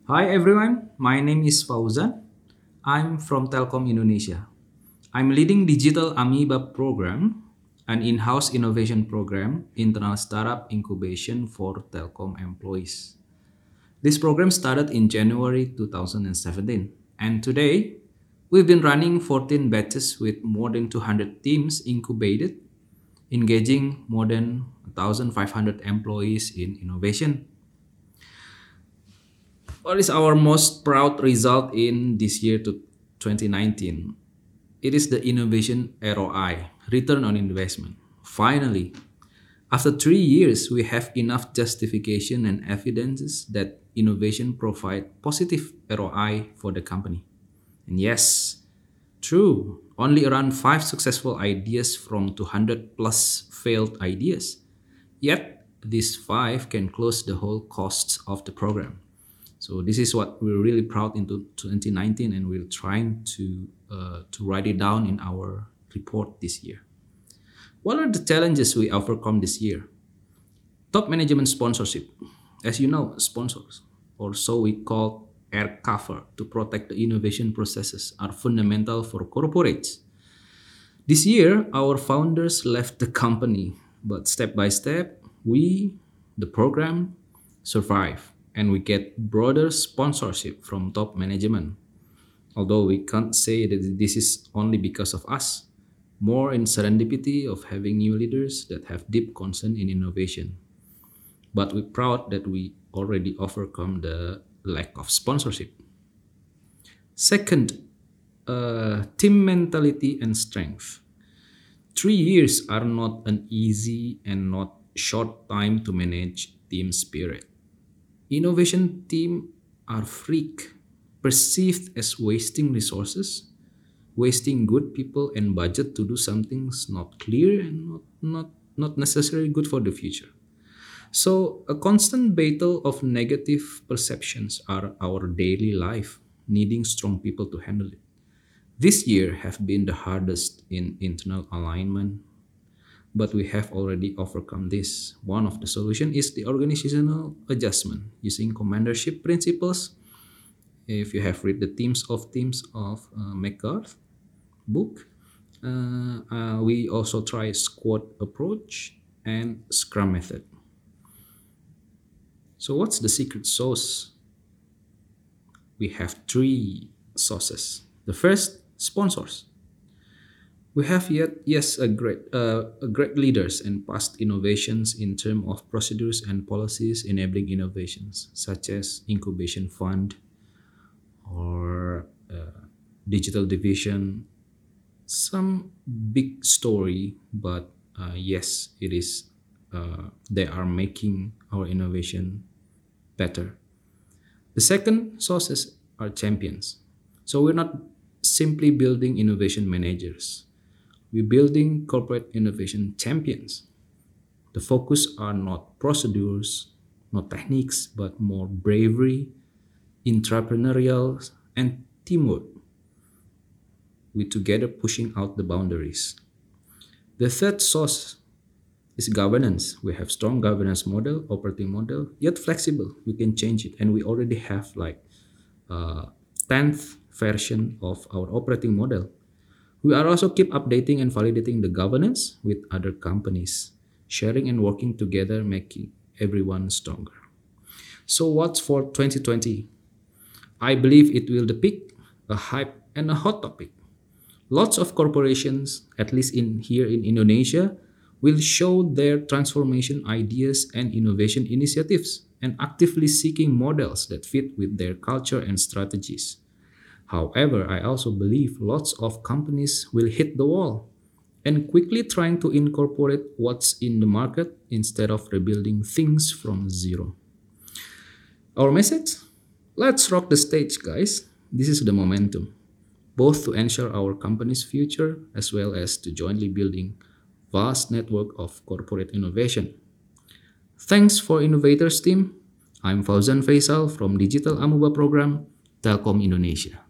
Hi everyone, my name is Fauzan. I'm from Telkom Indonesia. I'm leading Digital Amoeba program, an in-house innovation program, internal startup incubation for Telkom employees. This program started in January 2017, and today we've been running 14 batches with more than 200 teams incubated, engaging more than 1,500 employees in innovation. What is our most proud result in this year to 2019? It is the innovation ROI, return on investment. Finally, after 3 years, we have enough justification and evidences that innovation provide positive ROI for the company. And yes, true, only around 5 successful ideas from 200 plus failed ideas. Yet, these 5 can close the whole costs of the program. So this is what we're really proud into 2019, and we're trying to write it down in our report this year. What are the challenges we overcome this year? Top management sponsorship. As you know, sponsors, or so we call air cover to protect the innovation processes, are fundamental for corporates. This year, our founders left the company, but step by step, we, the program, survive and we get broader sponsorship from top management. Although we can't say that this is only because of us, more in serendipity of having new leaders that have deep concern in innovation. But we're proud that we already overcome the lack of sponsorship. Second, team mentality and strength. 3 years are not an easy and not short time to manage team spirit. Innovation team are freak, perceived as wasting resources, wasting good people and budget to do something's not clear and not necessarily good for the future. So a constant battle of negative perceptions are our daily life, needing strong people to handle it. This year have been the hardest in internal alignment, but we have already overcome this. One of the solution is the organizational adjustment using commandership principles. If you have read the Teams of McGrath book, we also try squad approach and Scrum method. So what's the secret sauce? We have three sauces. The first, sponsors. We have yet, yes, a great leaders and past innovations in terms of procedures and policies enabling innovations, such as incubation fund or digital division. Some big story, but yes, it is. They are making our innovation better. The second sources are champions. So we're not simply building innovation managers. We're building corporate innovation champions. The focus are not procedures, not techniques, but more bravery, entrepreneurial, and teamwork. We together pushing out the boundaries. The third source is governance. We have strong governance model, operating model, yet flexible. We can change it, and we already have like 10th version of our operating model. We are also keep updating and validating the governance with other companies, sharing and working together, making everyone stronger. So what's for 2020? I believe it will the peak, a hype, and a hot topic. Lots of corporations, at least in here in Indonesia, will show their transformation ideas and innovation initiatives and actively seeking models that fit with their culture and strategies. However, I also believe lots of companies will hit the wall and quickly trying to incorporate what's in the market instead of rebuilding things from zero. Our message? Let's rock the stage, guys. This is the momentum, both to ensure our company's future as well as to jointly building vast network of corporate innovation. Thanks for innovators team. I'm Fauzan Faisal from Digital Amuba program, Telkom Indonesia.